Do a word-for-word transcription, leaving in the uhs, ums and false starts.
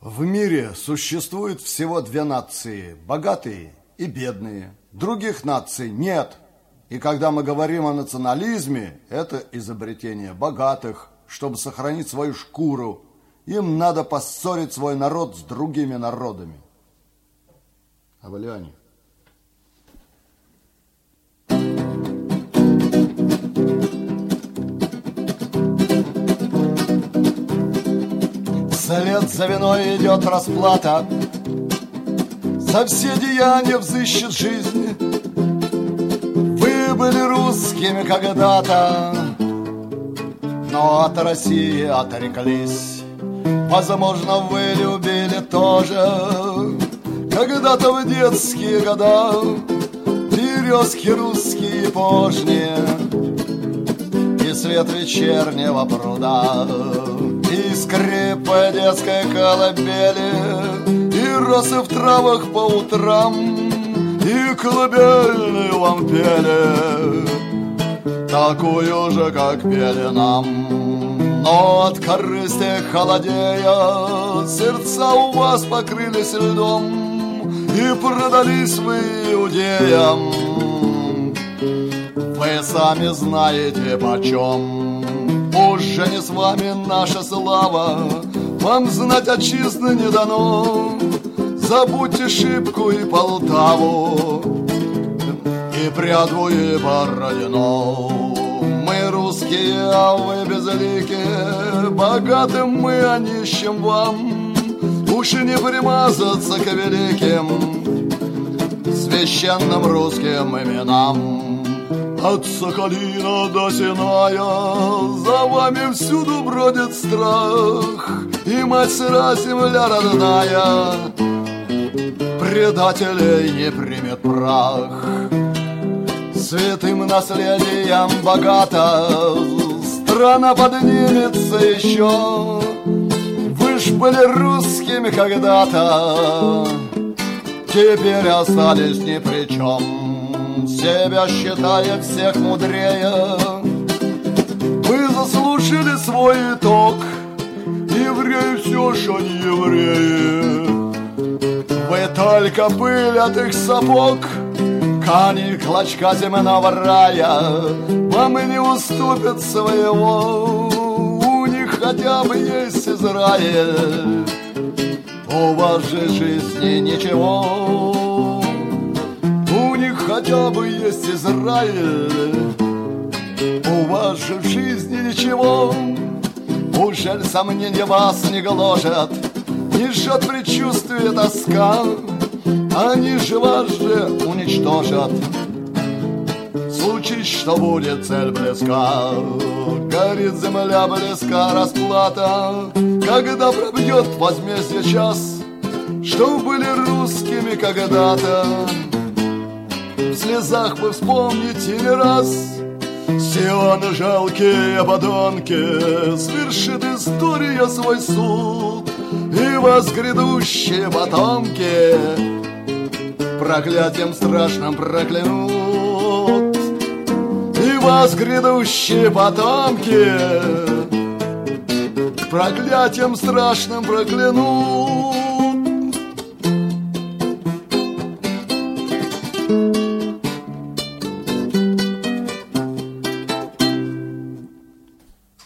В мире существует всего две нации – богатые и бедные. Других наций нет. И когда мы говорим о национализме, это изобретение богатых, чтобы сохранить свою шкуру. Им надо поссорить свой народ с другими народами. Авалиане. Вслед за виной идет расплата, за все деяния взыщет жизнь. Вы были русскими когда-то, но от России отреклись. Возможно, вы любили тоже когда-то в детские года березки русские пожние и свет вечернего пруда, и скрипы детской колыбели, и росы в травах по утрам, и колыбельную вам пели, такую же, как пели нам. Но от корысти холодея сердца у вас покрылись льдом, и продались вы иудеям. Вы сами знаете почем. Уже не с вами наша слава, вам знать отчизны не дано. Забудьте Шипку и Полтаву, и Прядву и Бородино. Мы русские, а вы безликие, богатым мы, а нищим вам. Уж и не примазаться к великим священным русским именам. От Сахалина до Синая за вами всюду бродит страх, и мать сыра земля родная предателей не примет прах. Святым наследием богата страна поднимется еще. Вы ж были русскими когда-то, теперь остались ни при чем. Себя считая всех мудрее, вы заслужили свой итог. Евреи все ж они евреи, вы только пыль от их сапог. Кани клочка земного рая вам и не уступят своего. У них хотя бы есть Израиль, у вас же жизни ничего. У них хотя бы есть Израиль, у вас же в жизни ничего. Ужель сомнения вас не гложат, не жжет предчувствие тоска? Они же вас же уничтожат. Случись, что будет цель близка, горит земля близка расплата. Когда пробьет возмездие час, что были русскими когда-то, в слезах вы вспомните не раз. Сионы жалкие подонки, свершит история свой суд, и вас грядущие потомки проклятием страшным проклянут. И вас грядущие потомки проклятием страшным проклянут.